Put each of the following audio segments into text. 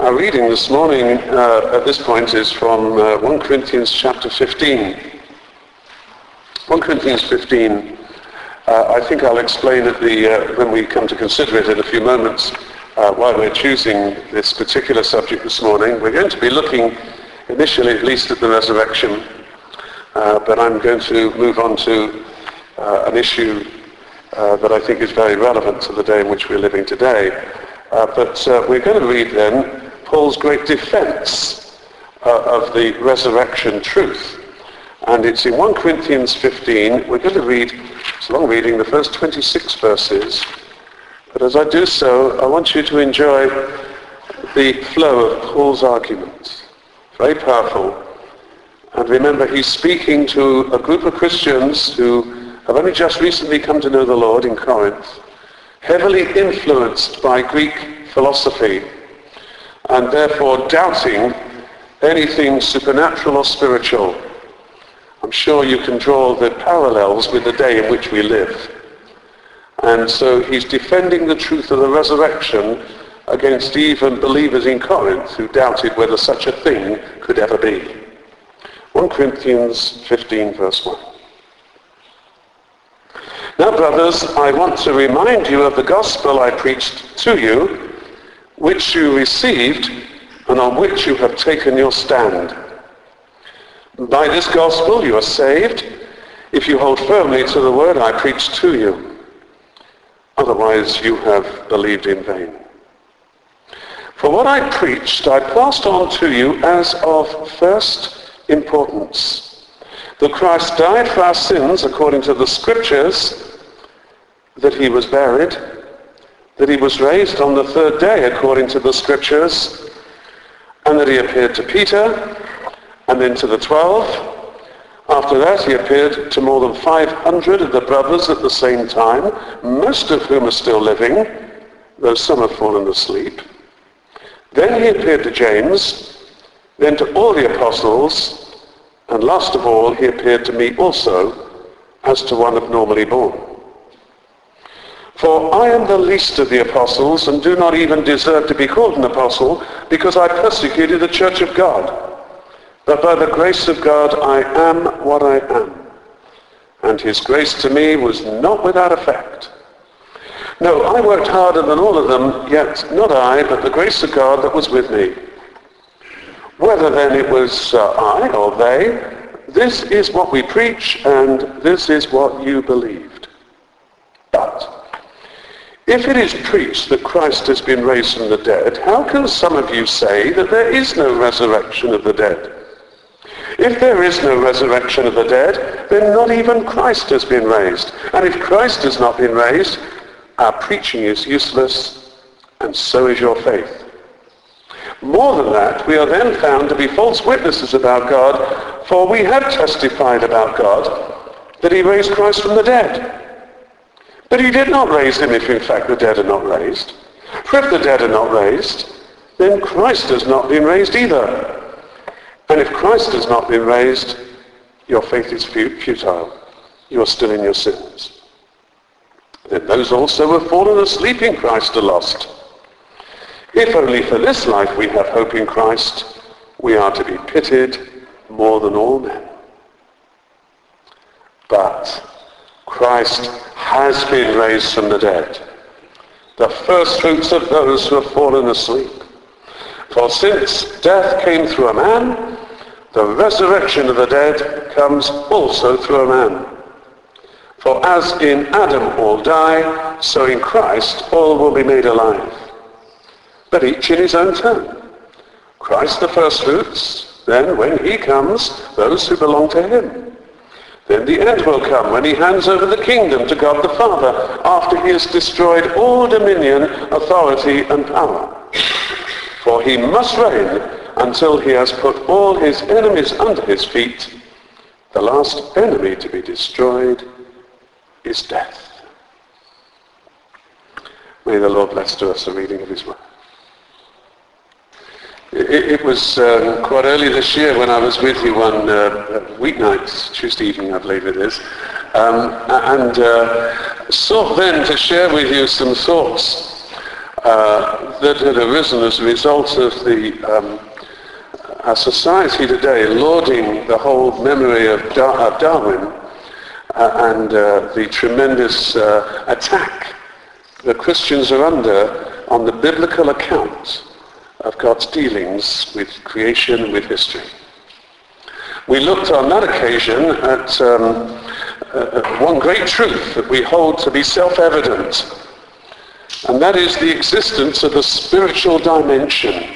Our reading this morning at this point is from 1 Corinthians chapter 15. 1 Corinthians 15, I think I'll explain when we come to consider it in a few moments why we're choosing this particular subject this morning. We're going to be looking initially at least at the resurrection, but I'm going to move on to an issue that I think is very relevant to the day in which we're living today. But we're going to read then Paul's great defense of the resurrection truth. And it's in 1 Corinthians 15. We're going to read, it's a long reading, the first 26 verses. But as I do so, I want you to enjoy the flow of Paul's argument. Very powerful. And remember, he's speaking to a group of Christians who have only just recently come to know the Lord in Corinth, heavily influenced by Greek philosophy, and therefore doubting anything supernatural or spiritual. I'm sure you can draw the parallels with the day in which we live. And so he's defending the truth of the resurrection against even believers in Corinth who doubted whether such a thing could ever be. 1 Corinthians 15 verse 1. Now, brothers, I want to remind you of the gospel I preached to you, which you received and on which you have taken your stand. By this gospel you are saved, if you hold firmly to the word I preached to you. Otherwise you have believed in vain. For what I preached I passed on to you as of first importance, that Christ died for our sins according to the Scriptures, that he was buried, that he was raised on the third day according to the Scriptures, and that he appeared to Peter, and then to the 12. After that he appeared to more than 500 of the brothers at the same time, most of whom are still living, though some have fallen asleep. Then he appeared to James, then to all the apostles, and last of all he appeared to me also, as to one abnormally born. For I am the least of the apostles, and do not even deserve to be called an apostle, because I persecuted the church of God. But by the grace of God I am what I am. And his grace to me was not without effect. No, I worked harder than all of them, yet not I, but the grace of God that was with me. Whether then it was I or they, this is what we preach, and this is what you believed. But if it is preached that Christ has been raised from the dead, how can some of you say that there is no resurrection of the dead? If there is no resurrection of the dead, then not even Christ has been raised. And if Christ has not been raised, our preaching is useless, and so is your faith. More than that, we are then found to be false witnesses about God, for we have testified about God that he raised Christ from the dead. But he did not raise him if in fact the dead are not raised. For if the dead are not raised, then Christ has not been raised either. And if Christ has not been raised, your faith is futile. You are still in your sins. Then those also who have fallen asleep in Christ are lost. If only for this life we have hope in Christ, we are to be pitied more than all men. But Christ has been raised from the dead, the first fruits of those who have fallen asleep. For since death came through a man, the resurrection of the dead comes also through a man. For as in Adam all die, so in Christ all will be made alive. But each in his own turn. Christ the first fruits, then when he comes, those who belong to him. Then the end will come when he hands over the kingdom to God the Father, after he has destroyed all dominion, authority, and power. For he must reign until he has put all his enemies under his feet. The last enemy to be destroyed is death. May the Lord bless to us the reading of his word. It was quite early this year when I was with you one weeknight, Tuesday evening I believe it is, and sought then to share with you some thoughts that had arisen as a result of our society today lauding the whole memory of Darwin and the tremendous attack that Christians are under on the biblical account of God's dealings with creation and with history. We looked on that occasion at one great truth that we hold to be self-evident, and that is the existence of a spiritual dimension,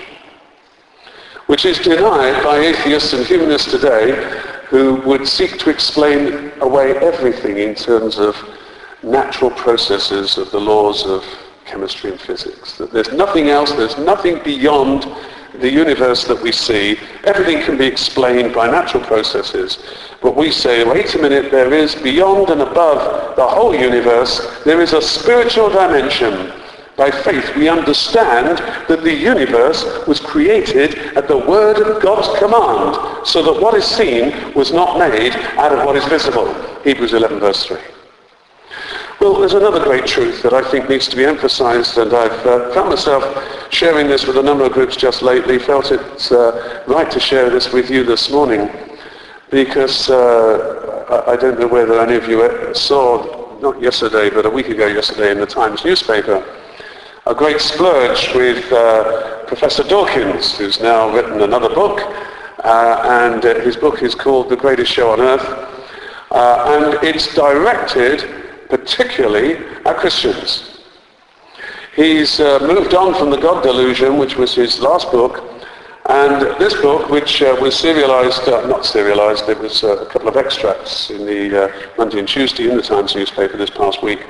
which is denied by atheists and humanists today who would seek to explain away everything in terms of natural processes of the laws of chemistry and physics. That there's nothing else, there's nothing beyond the universe that we see. Everything can be explained by natural processes. But we say, wait a minute, there is beyond and above the whole universe, there is a spiritual dimension. By faith, we understand that the universe was created at the word of God's command, so that what is seen was not made out of what is visible. Hebrews 11 verse 3. Well, there's another great truth that I think needs to be emphasized, and I've found myself sharing this with a number of groups just lately, felt it right to share this with you this morning, because I don't know whether any of you saw, not yesterday, but a week ago yesterday in the Times newspaper, a great splurge with Professor Dawkins, who's now written another book, and his book is called The Greatest Show on Earth, and it's directed particularly at Christians. He's moved on from The God Delusion, which was his last book, and this book, which was serialized, not serialized, it was a couple of extracts in the Monday and Tuesday in the Times newspaper this past week.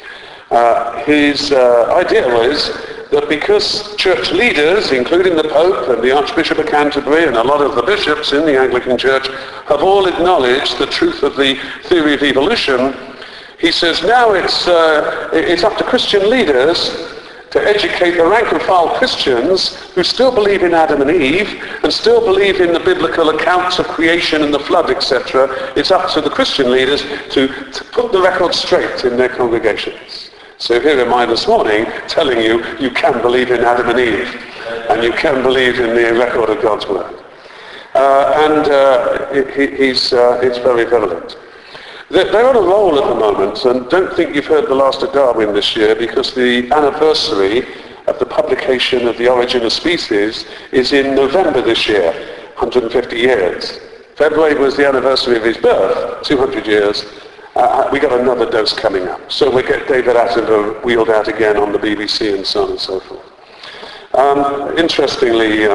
His idea was that because church leaders, including the Pope and the Archbishop of Canterbury and a lot of the bishops in the Anglican Church, have all acknowledged the truth of the theory of evolution, he says now it's up to Christian leaders to educate the rank and file Christians who still believe in Adam and Eve and still believe in the biblical accounts of creation and the flood, etc. It's up to the Christian leaders to put the record straight in their congregations. So here am I this morning telling you, you can believe in Adam and Eve, and you can believe in the record of God's word. It's very prevalent. They're on a roll at the moment, and don't think you've heard the last of Darwin this year, because the anniversary of the publication of The Origin of Species is in November this year, 150 years. February was the anniversary of his birth, 200 years. We got another dose coming up. So we get David Attenborough wheeled out again on the BBC and so on and so forth. Interestingly,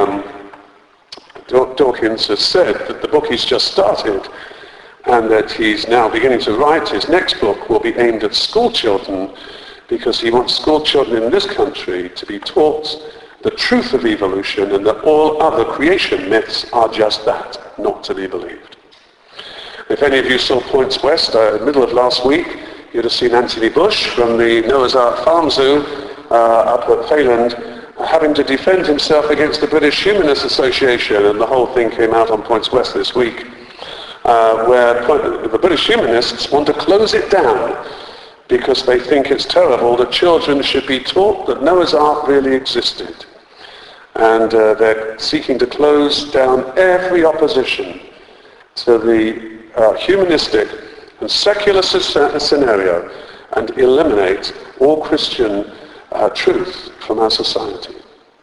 Dawkins has said that the book he's just started and that he's now beginning to write his next book will be aimed at school children, because he wants school children in this country to be taught the truth of evolution and that all other creation myths are just that, not to be believed. If any of you saw Points West, middle of last week, you'd have seen Anthony Bush from the Noah's Ark Farm Zoo up at Fayland having to defend himself against the British Humanist Association, and the whole thing came out on Points West this week, where the British humanists want to close it down because they think it's terrible that children should be taught that Noah's Ark really existed. And they're seeking to close down every opposition to the humanistic and secular scenario and eliminate all Christian truth from our society.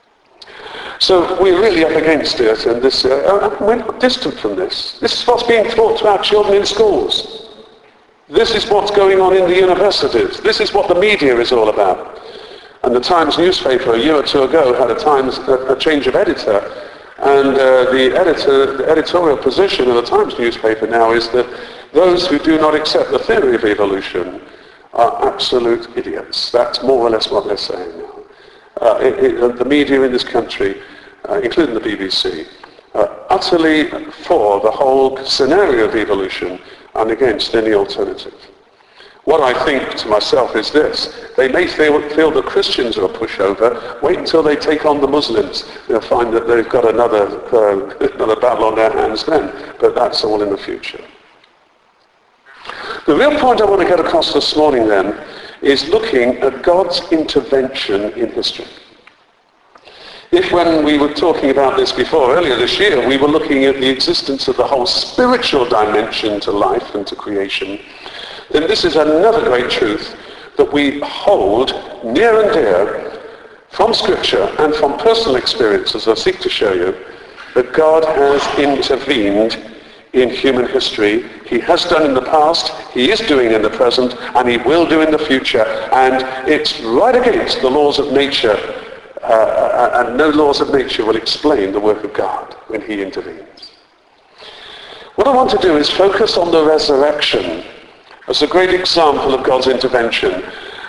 So we're really up against it, and this, we're not distant from this. This is what's being taught to our children in schools. This is what's going on in the universities. This is what the media is all about. And the Times newspaper a year or two ago had a change of editor, and the editorial position of the Times newspaper now is that those who do not accept the theory of evolution are absolute idiots. That's more or less what they're saying now. The media in this country, including the BBC, are utterly for the whole scenario of evolution and against any alternative. What I think to myself is this: they may feel that Christians are a pushover. Wait until they take on the Muslims. They'll find that they've got another battle on their hands then, but that's all in the future. The real point I want to get across this morning then is looking at God's intervention in history. If when we were talking about this before, earlier this year, we were looking at the existence of the whole spiritual dimension to life and to creation, then this is another great truth that we hold near and dear from Scripture and from personal experience, as I seek to show you, that God has intervened in human history. He has done in the past, he is doing in the present, and he will do in the future. And it's right against the laws of nature, and no laws of nature will explain the work of God when he intervenes. What I want to do is focus on the resurrection as a great example of God's intervention.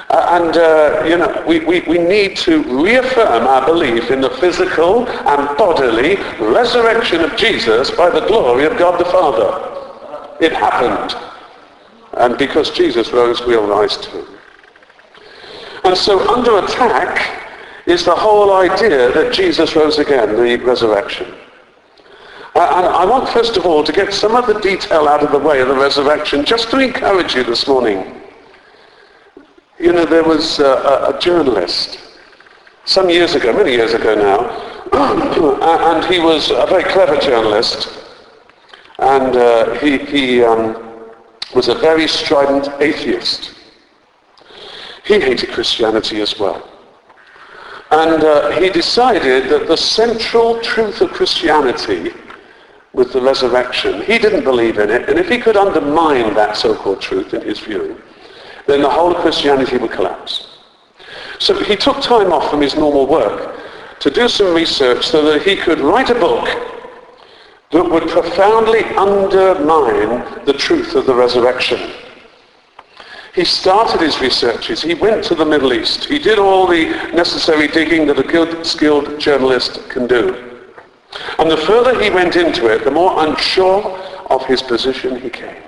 We need to reaffirm our belief in the physical and bodily resurrection of Jesus by the glory of God the Father. It happened. And because Jesus rose, we'll rise too. And so under attack is the whole idea that Jesus rose again, the resurrection. And I want first of all to get some of the detail out of the way of the resurrection, just to encourage you this morning. You know, there was a journalist some years ago, many years ago now, and he was a very clever journalist, and he was a very strident atheist. He hated Christianity as well. And he decided that the central truth of Christianity was the resurrection. He didn't believe in it, and if he could undermine that so-called truth in his view, then the whole of Christianity would collapse. So he took time off from his normal work to do some research so that he could write a book that would profoundly undermine the truth of the resurrection. He started his researches. He went to the Middle East. He did all the necessary digging that a good, skilled journalist can do. And the further he went into it, the more unsure of his position he came.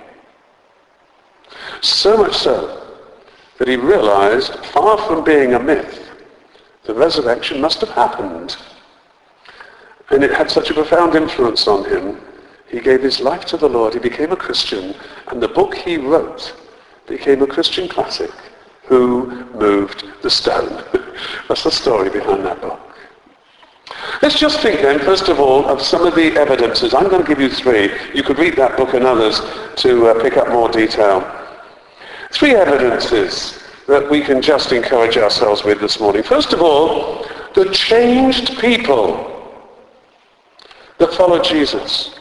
So much so that he realized, far from being a myth, the resurrection must have happened. And it had such a profound influence on him, he gave his life to the Lord, he became a Christian, and the book he wrote became a Christian classic, Who Moved the Stone? That's the story behind that book. Let's just think then, first of all, of some of the evidences. I'm going to give you three. You could read that book and others to pick up more detail. Three evidences that we can just encourage ourselves with this morning. First of all, the changed people that follow Jesus.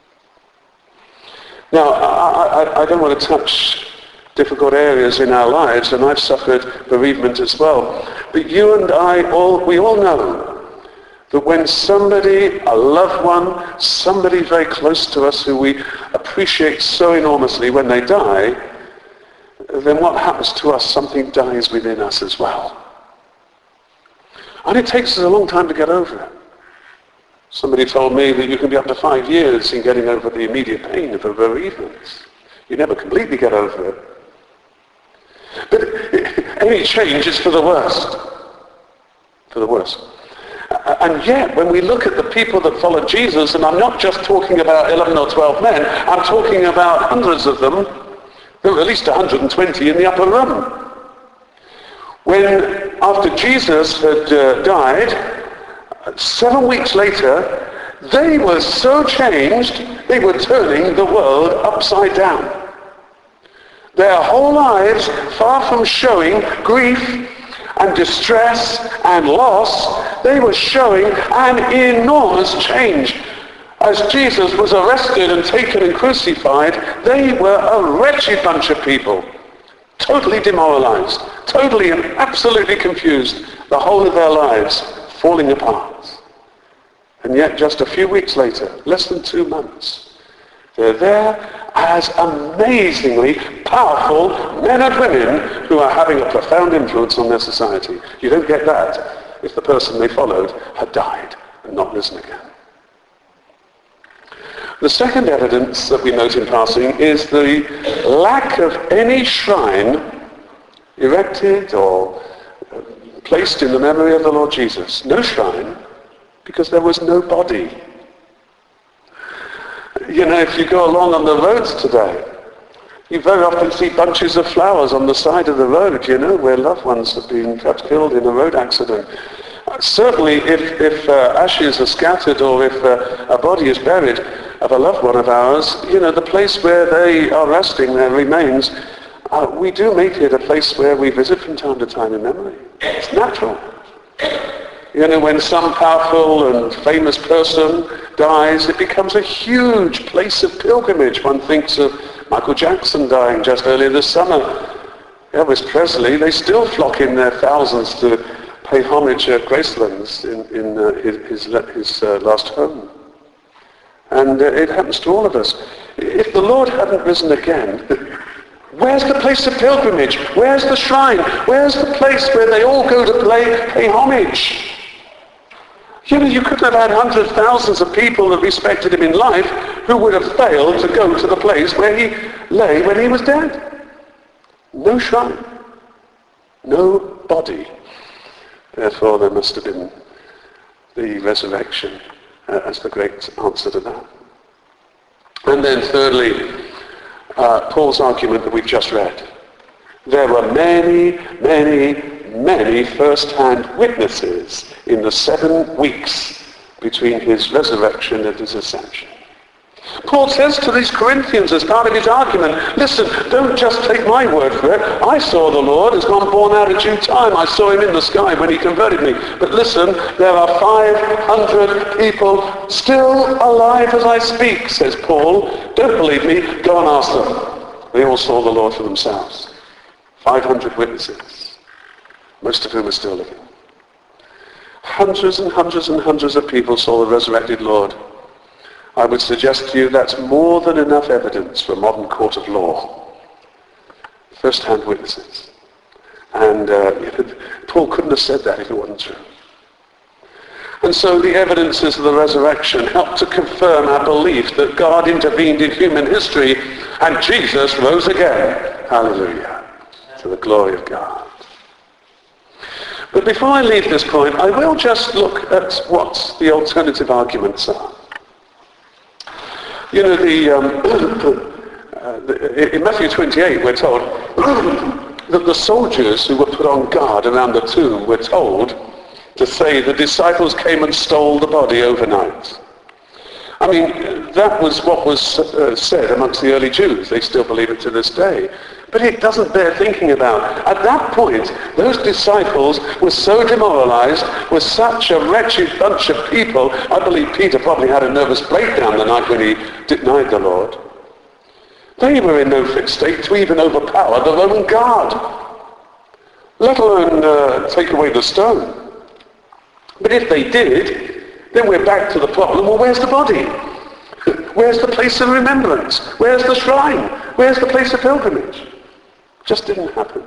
Now, I don't want to touch difficult areas in our lives, and I've suffered bereavement as well. But you and I, we all know that when somebody, a loved one, somebody very close to us who we appreciate so enormously, when they die, then what happens to us? Something dies within us as well. And it takes us a long time to get over it. Somebody told me that you can be up to 5 years in getting over the immediate pain of a bereavement. You never completely get over it. But any change is for the worst. For the worst. And yet, when we look at the people that follow Jesus, and I'm not just talking about 11 or 12 men, I'm talking about hundreds of them. There were at least 120 in the upper room. When, after Jesus had died, 7 weeks later, they were so changed, they were turning the world upside down. Their whole lives, far from showing grief and distress and loss, they were showing an enormous change. As Jesus was arrested and taken and crucified, they were a wretched bunch of people, totally demoralized, totally and absolutely confused, the whole of their lives falling apart. And yet just a few weeks later, less than 2 months, they're there as amazingly powerful men and women who are having a profound influence on their society. You don't get that if the person they followed had died and not risen again. The second evidence that we note in passing is the lack of any shrine erected or placed in the memory of the Lord Jesus. No shrine, because there was no body. You know, if you go along on the roads today, You very often see bunches of flowers on the side of the road, where loved ones have been perhaps killed in a road accident. Certainly, if ashes are scattered or if a body is buried of a loved one of ours, the place where they are resting, their remains, we do make it a place where we visit from time to time in memory. It's natural. When some powerful and famous person dies, it becomes a huge place of pilgrimage. One thinks of Michael Jackson dying just earlier this summer. Elvis Presley, they still flock in their thousands to pay homage at Gracelands in his last home. And it happens to all of us. If the Lord hadn't risen again, where's the place of pilgrimage? Where's the shrine? Where's the place where they all go to pay homage? You couldn't have had hundreds, thousands of people that respected him in life who would have failed to go to the place where he lay when he was dead. No shrine. No body. Therefore, there must have been the resurrection as the great answer to that. And then thirdly, Paul's argument that we've just read. There were many, many, many first-hand witnesses in the 7 weeks between his resurrection and his ascension. Paul says to these Corinthians as part of his argument, listen, don't just take my word for it. I saw the Lord as one born out of due time. I saw him in the sky when he converted me. But listen, there are 500 people still alive as I speak, says Paul. Don't believe me? Go and ask them. They all saw the Lord for themselves. 500 witnesses, most of whom are still living. Hundreds and hundreds and hundreds of people saw the resurrected Lord. I would suggest to you that's more than enough evidence for a modern court of law. First-hand witnesses. And Paul couldn't have said that if it wasn't true. And so the evidences of the resurrection help to confirm our belief that God intervened in human history and Jesus rose again. Hallelujah. To the glory of God. But before I leave this point, I will just look at what the alternative arguments are. In Matthew 28, we're told that the soldiers who were put on guard around the tomb were told to say the disciples came and stole the body overnight. I mean, that was what was said amongst the early Jews. They still believe it to this day. But it doesn't bear thinking about. At that point, those disciples were so demoralized, were such a wretched bunch of people. I believe Peter probably had a nervous breakdown the night when he denied the Lord. They were in no fit state to even overpower the Roman guard, let alone take away the stone. But if they did, then we're back to the problem, well, where's the body? Where's the place of remembrance? Where's the shrine? Where's the place of pilgrimage? Just didn't happen.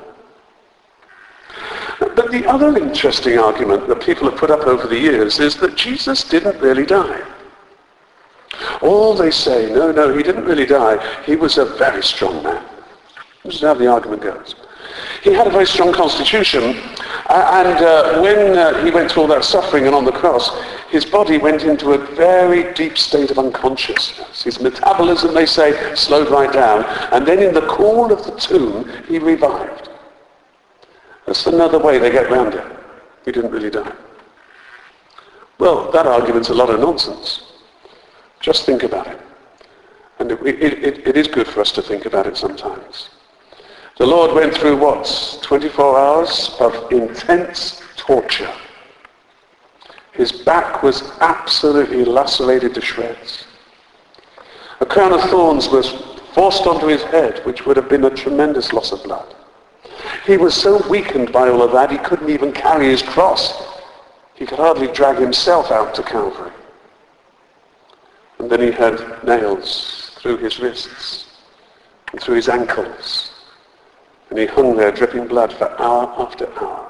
But the other interesting argument that people have put up over the years is that Jesus didn't really die. All they say, no, he didn't really die. He was a very strong man. This is how the argument goes. He had a very strong constitution, and when he went through all that suffering and on the cross, his body went into a very deep state of unconsciousness. His metabolism, they say, slowed right down, and then in the cool of the tomb, he revived. That's another way they get round it. He didn't really die. Well, that argument's a lot of nonsense. Just think about it. And it is good for us to think about it sometimes. The Lord went through 24 hours of intense torture. His back was absolutely lacerated to shreds. A crown of thorns was forced onto his head, which would have been a tremendous loss of blood. He was so weakened by all of that, he couldn't even carry his cross. He could hardly drag himself out to Calvary. And then he had nails through his wrists and through his ankles. And he hung there dripping blood for hour after hour.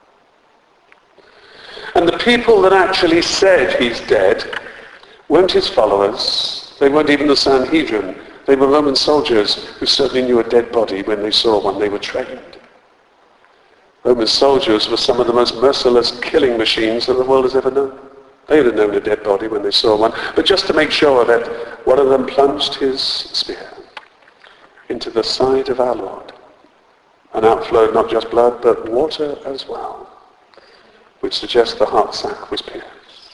And the people that actually said he's dead weren't his followers. They weren't even the Sanhedrin. They were Roman soldiers who certainly knew a dead body when they saw one. They were trained. Roman soldiers were some of the most merciless killing machines that the world has ever known. They would have known a dead body when they saw one. But just to make sure of it, one of them plunged his spear into the side of our Lord. And out flowed not just blood, but water as well, which suggests the heart sac was pierced.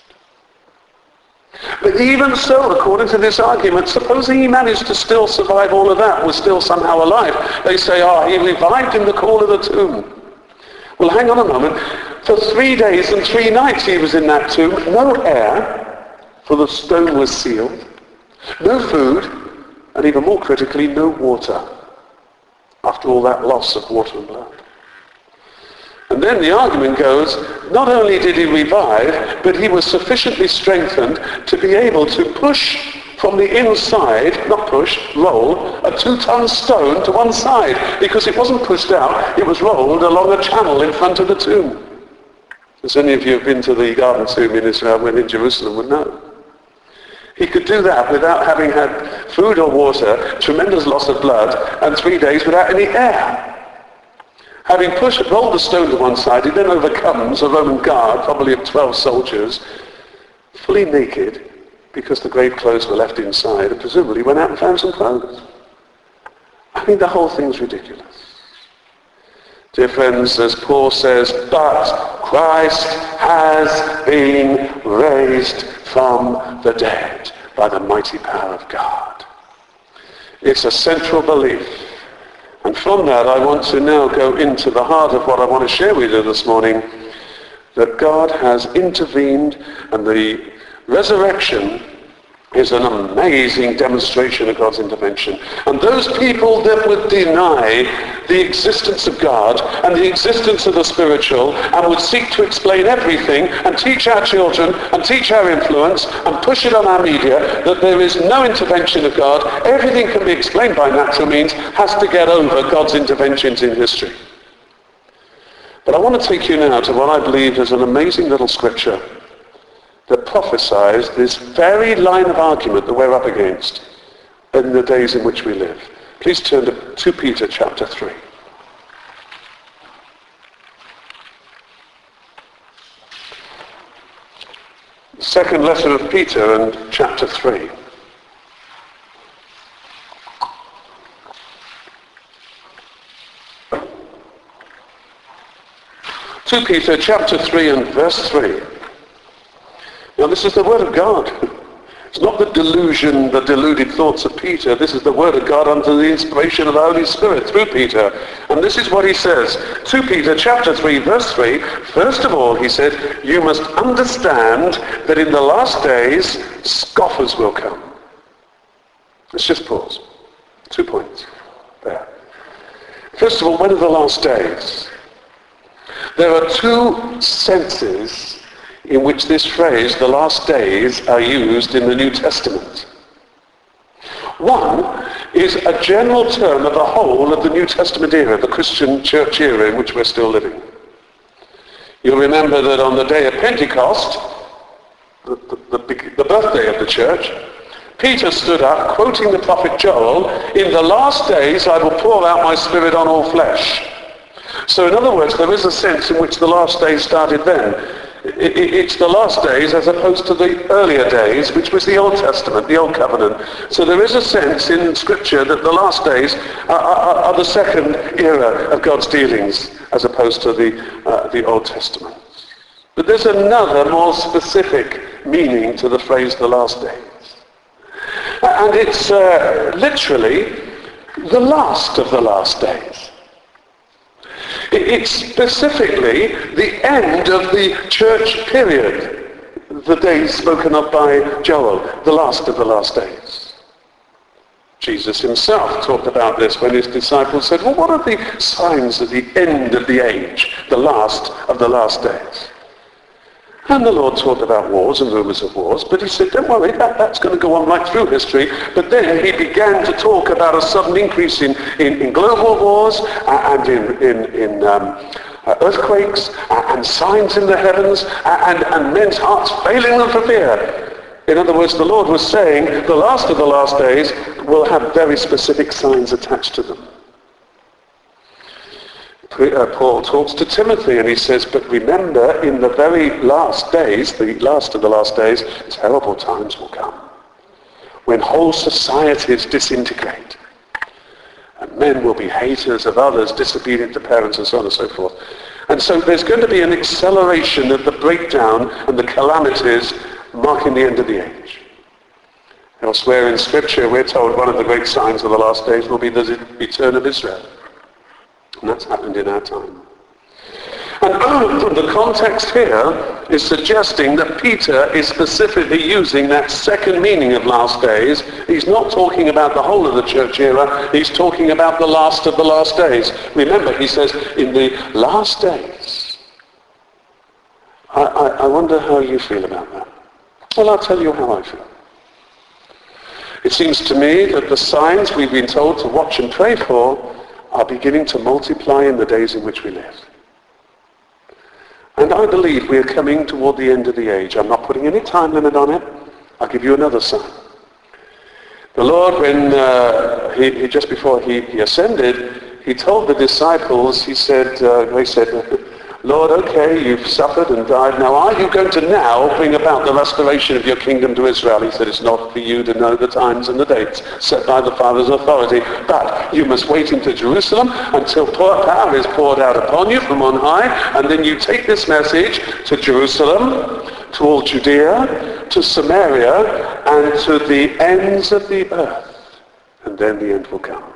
But even so, according to this argument, supposing he managed to still survive all of that, was still somehow alive, they say, he revived in the cool of the tomb. Well, hang on a moment. For 3 days and 3 nights he was in that tomb. No air, for the stone was sealed. No food, and even more critically, no water. After all that loss of water and blood. And then the argument goes, not only did he revive, but he was sufficiently strengthened to be able to push from the inside, not push, roll, a 2-ton stone to one side. Because it wasn't pushed out, it was rolled along a channel in front of the tomb. As any of you have been to the Garden Tomb in Israel and in Jerusalem would know. He could do that without having had food or water, tremendous loss of blood, and 3 days without any air. Having rolled the stone to one side, he then overcomes a Roman guard, probably of 12 soldiers, fully naked, because the grave clothes were left inside, and presumably went out and found some clothes. I mean, the whole thing's ridiculous. Dear friends, as Paul says, but Christ has been raised from the dead by the mighty power of God. It's a central belief. And from that, I want to now go into the heart of what I want to share with you this morning, that God has intervened, and the resurrection is an amazing demonstration of God's intervention. And those people that would deny the existence of God and the existence of the spiritual and would seek to explain everything and teach our children and teach our influence and push it on our media that there is no intervention of God, everything can be explained by natural means, has to get over God's interventions in history. But I want to take you now to what I believe is an amazing little scripture that prophesies this very line of argument that we're up against in the days in which we live. Please turn to 2 Peter chapter 3. The second letter of Peter and chapter 3. Peter chapter 3 and verse 3. Now this is the word of God. It's not the delusion, the deluded thoughts of Peter. This is the word of God under the inspiration of the Holy Spirit through Peter. And this is what he says. 2 Peter chapter 3 verse 3. First of all, he said, you must understand that in the last days, scoffers will come. Let's just pause. 2 points there. First of all, when are the last days? There are 2 senses in which this phrase, the last days, are used in the New Testament. One is a general term of the whole of the New Testament era, the Christian church era in which we're still living. You'll remember that on the day of Pentecost, the birthday of the church, Peter stood up, quoting the prophet Joel, in the last days I will pour out my spirit on all flesh. So in other words, there is a sense in which the last days started then. It's the last days as opposed to the earlier days, which was the Old Testament, the Old Covenant. So there is a sense in Scripture that the last days are the second era of God's dealings as opposed to the Old Testament. But there's another more specific meaning to the phrase the last days. And it's literally the last of the last days. It's specifically the end of the church period, the days spoken of by Joel, the last of the last days. Jesus himself talked about this when his disciples said, well, what are the signs of the end of the age, the last of the last days? And the Lord talked about wars and rumors of wars, but he said, don't worry, that's going to go on right through history. But then he began to talk about a sudden increase in global wars and in earthquakes and signs in the heavens and men's hearts failing them for fear. In other words, the Lord was saying the last of the last days will have very specific signs attached to them. Paul talks to Timothy and he says, but remember, in the very last days, the last of the last days, terrible times will come when whole societies disintegrate And men will be haters of others, disobedient to parents, and so on and so forth. And so there's going to be an acceleration of the breakdown and the calamities marking the end of the age. Elsewhere in Scripture, we're told one of the great signs of the last days will be the return of Israel. And that's happened in our time. And the context here is suggesting that Peter is specifically using that second meaning of last days. He's not talking about the whole of the church era. He's talking about the last of the last days. Remember, he says, in the last days. I wonder how you feel about that. Well, I'll tell you how I feel. It seems to me that the signs we've been told to watch and pray for are beginning to multiply in the days in which we live. And I believe we are coming toward the end of the age. I'm not putting any time limit on it. I'll give you another sign. The Lord, when just before he ascended, he told the disciples, they said, Lord, okay, you've suffered and died. Now, are you going to now bring about the restoration of your kingdom to Israel? He said, it's not for you to know the times and the dates set by the Father's authority, but you must wait into Jerusalem until power is poured out upon you from on high, and then you take this message to Jerusalem, to all Judea, to Samaria, and to the ends of the earth, and then the end will come.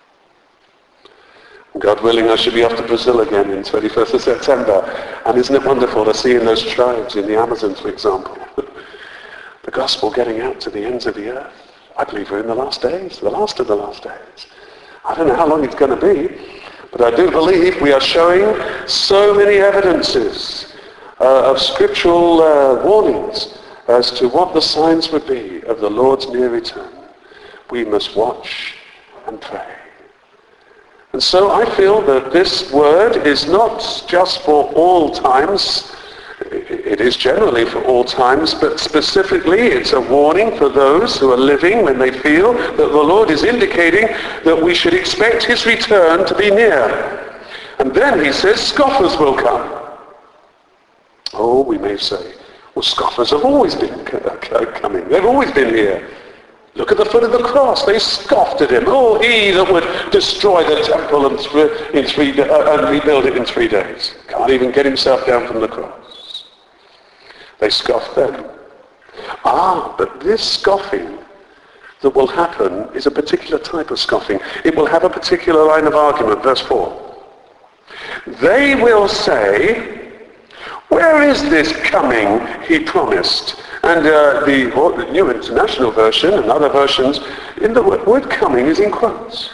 God willing, I should be off to Brazil again in 21st of September. And isn't it wonderful to see in those tribes in the Amazon, for example, the gospel getting out to the ends of the earth. I believe we're in the last days, the last of the last days. I don't know how long it's going to be, but I do believe we are showing so many evidences of scriptural warnings as to what the signs would be of the Lord's near return. We must watch and pray. And so I feel that this word is not just for all times. It is generally for all times, but specifically it's a warning for those who are living when they feel that the Lord is indicating that we should expect his return to be near. And then he says scoffers will come. Oh, we may say, well, scoffers have always been coming. They've always been here. Look at the foot of the cross. They scoffed at him. Oh, he that would destroy the temple and rebuild it in 3 days. Can't even get himself down from the cross. They scoffed then. But this scoffing that will happen is a particular type of scoffing. It will have a particular line of argument. Verse 4. They will say, where is this coming he promised? And the New International Version and other versions, in the word coming is in quotes.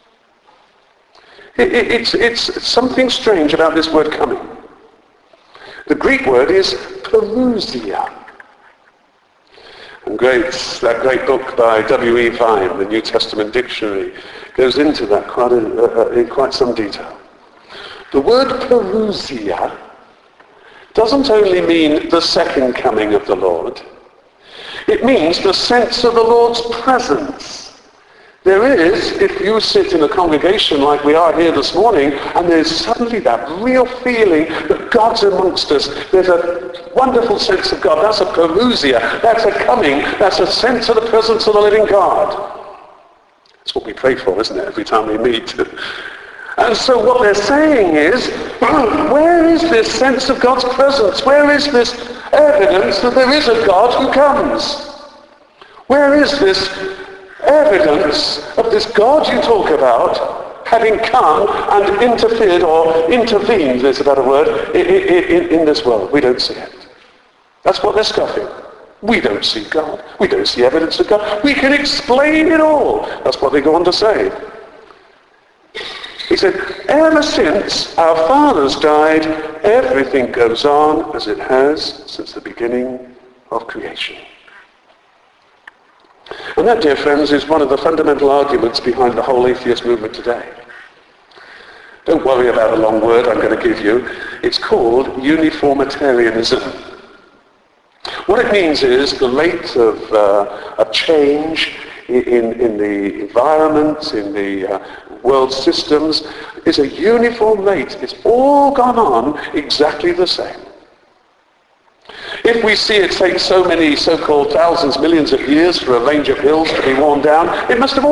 It's something strange about this word coming. The Greek word is parousia. And that great book by W.E. Vine, the New Testament Dictionary, goes into that in quite some detail. The word parousia doesn't only mean the second coming of the Lord. It means the sense of the Lord's presence. There is, if you sit in a congregation like we are here this morning, and there's suddenly that real feeling that God's amongst us, there's a wonderful sense of God. That's a parousia. That's a coming. That's a sense of the presence of the living God. That's what we pray for, isn't it, every time we meet? And so what they're saying is, where is this sense of God's presence? Where is this evidence that there is a God who comes? Where is this evidence of this God you talk about having come and interfered or intervened, there's a better word, in this world? We don't see it. That's what they're scoffing. We don't see God. We don't see evidence of God. We can explain it all. That's what they go on to say. He said, ever since our fathers died, everything goes on as it has since the beginning of creation. And that, dear friends, is one of the fundamental arguments behind the whole atheist movement today. Don't worry about a long word I'm going to give you. It's called uniformitarianism. What it means is the rate of change in the environment, in the world systems, is a uniform rate. It's all gone on exactly the same. If we see it take so many so-called thousands, millions of years for a range of hills to be worn down, it must have